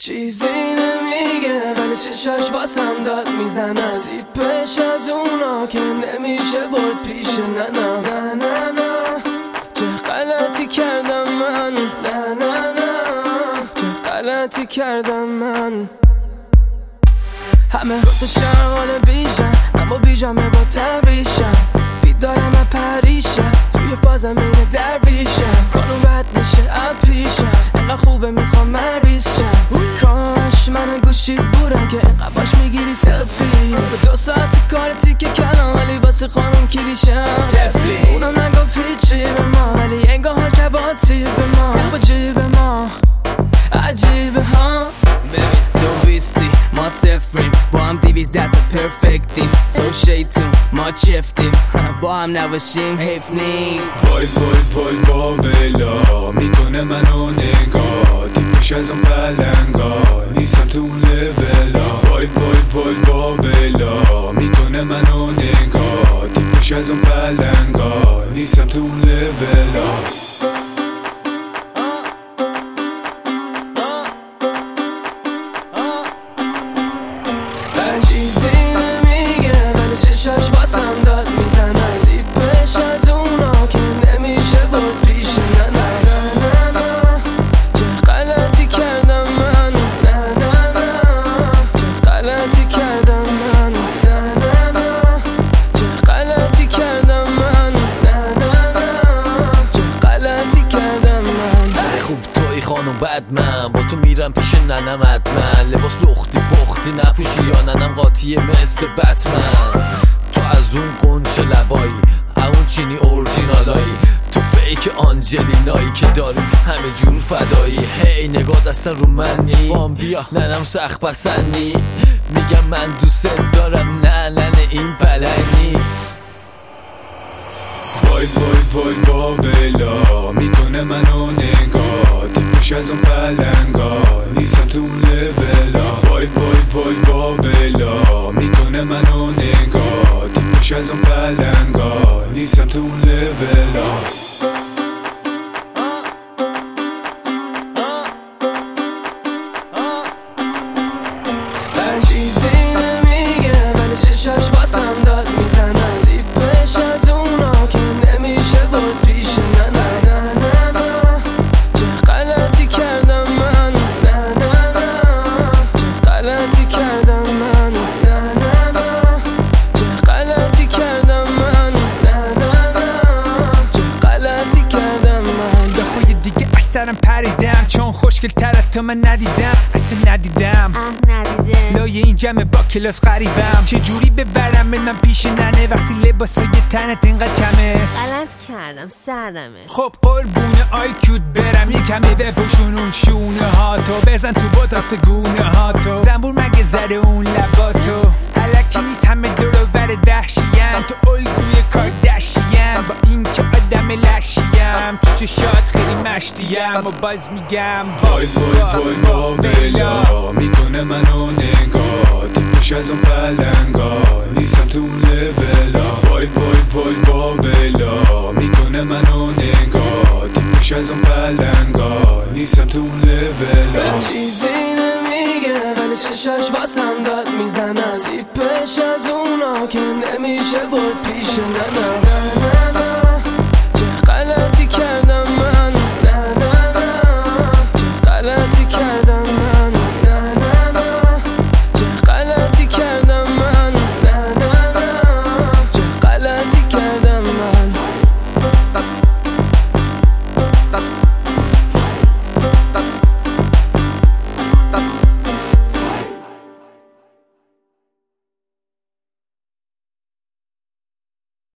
چیزی نمیگه ولی چشاش واسم داد میزنه، زیپش از اونا که نمیشه برد پیش. نه نه نه نه نه چه غلطی کردم من، نه نه نه چه غلطی کردم من. همه گفتشم حال بیشم، اما بیجامه با تبریشم، بیدارم و پریشم، توی فازم اینه درویشم. خانوم بد میشه اپیشم، اینقدر خوبه میخوام مریشم. کاش من گوشید بودم که اینقدر باش میگیری سلفی. به 2 ساعت کارتی که کلام ولی واسه خانوم کلیشم تفلی. اونم نگفت هیچی به ما ولی انگار حال که با تیب ما با جیب ما عجیبه ها. ببین تو بیستی ما صفریم، با هم 200 دست پرفکتیم، تو شیطون ما چفتیم، با هم نباشیم حیف نیست. وای وای وای با ویلا میکنه منو نگاه، تیپش از اون پلنگا نیستم تو اون لولا. وای وای وای با ویلا میکنه منو نگاه، تیپش از اون پلنگا نیستم تو اون لولا. چیزی نمیگه ولی چشاش واسم داد میزنه، زیپش از اونا که نمیشه برد پیش. نه نه نه نه چه غلطی کردم من، نه نه نه چه غلطی کردم من، نه نه نه چه غلطی کردم من، نه نه نه چه غلطی کردم من. خوب توی خانم بد من با تو میرم پیش ننم حتما، لباس لختی پختی نپوشی یا ننم قاطیه مثل بتمن. تو از اون قنچه لبایی اون چینی اورجینالایی، تو فیک آنجلینایی که داری همه جور فدایی. هی نگاه دستن رو منی بام بیا ننم سخت پسندی، میگم من دوست دارم نه ننه این پلنگی. وای وای وای با ویلا میکنه منو نگاه، تیپش از اون پلنگا نیستم تو اون لولا. وای وای وای با ویلا میکنه منو نگاه، تیپش از اون پلنگا نیستم تو اون لولا. چیزی نمیگه ولی چشاش واسم داد میزنه، زیپش از اونا که نمیشه برد پیش. نه نه نه نه نه چه غلطی کردم من، نه نه نه چه غلطی کردم من، نه نه نه چه غلطی کردم من، نه نه نه چه غلطی کردم من. دفعه دیگه اثرم پریدم چون خوشگل تر تو من ندیدم، اصلا ندیدم لایه این جمع با کلاس غریبم. چجوری ببرم من پیش ننه وقتی لباسای تنت اینقدر کمه؟ غلط کردم سرمه. خب قربون آیکیوت برم یه کمی بپوشون اون شونه ها تو، بزن تو بوتاکس گونه ها تو، زنبور مگه زده اون لباتو، الکی نیست همه دور و بر دهشیم، تو الگوی کاردشیم با این که آدم لشیم، تو چشات خیلی مشتیم و باز میگم وای وای وای با ویلا میکنه منو نگاه، تیپش از اون پلنگا نیستم تو اون لولا. وای وای وای با ویلا میکنه منو نگاه، تیپش از اون پلنگا نیستم تو اون لولا. چیزی نمیگه ولی چشاش واسم داد میزنه، زیپش از اونا که نمیشه برد پیش. نه نه